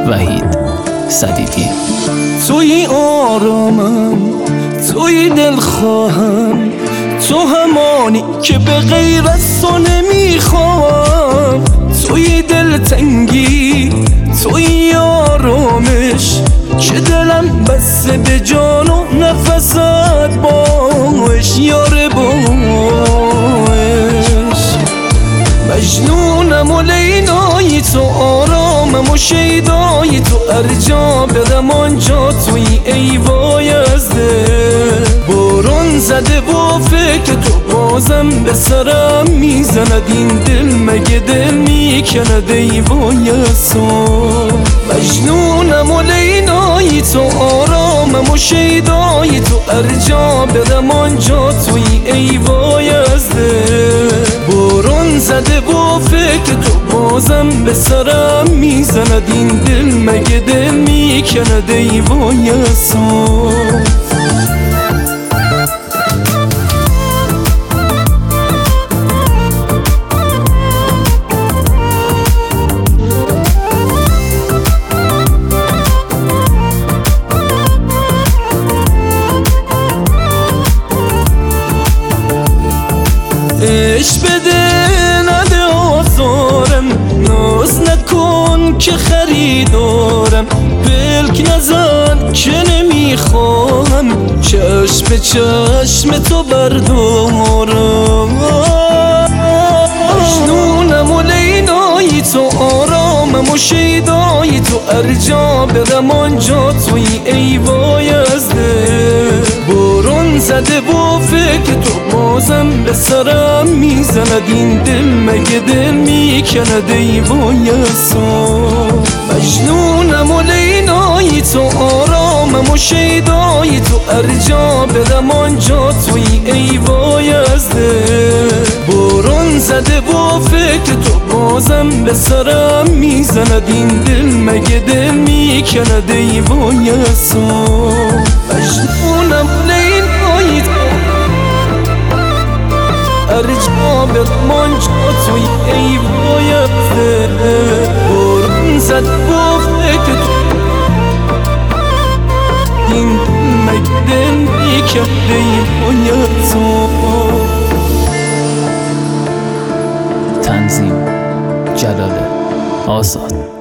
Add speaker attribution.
Speaker 1: وحید صدیقی.
Speaker 2: توی آرامم، توی دلخواهم، تو همانی که به غیر از تو نمیخوام. توی دلتنگی، توی آرامش، که دلم بسته به جان و نفست باش یار باش. مجنونم و لیلای تو، آرامم و شیدای تو، ارجا برم آنجا توی ای وای از دل. بارون زده و فکر تو بازم به سرم میزند، این دل مگه دل میکند ای وای از تو. مجنونم و لیلای تو، آرامم و شیدای تو، ارجا برم آنجا توی ای وای از دل. بارون زده و فکر تو بازم به سرم میزند، این دل مگه دل میکند ای وای از تو. عشق بده نده آزارم، ناز نکن که خریدارم، پلک نزن که نمیخواهم، چشم به چشم تو بردارم. مجنونم و لیلای تو، آرامم و شیدای تو، ارجا برم آنجا توی ای وای از دل. بارون زده و فکر تو بازم به سرم میزند، این دل مگه دل میکند ای وای از تو. مجنونم و لیلای تو، آرامم و شیدای تو، ارجا برم آنجا توی ای وای از دل. بارون زده و فکر تو بازم به سرم میزند، این دل مگه دل میکند ای وای از تو. مجنونم و لیلای تو، ارجا برم آنجا توی ای وای از دل. بارون زده و فکر تو، این مگه دل میکند ای وای از تو.
Speaker 1: تنظیم جلال آزاد.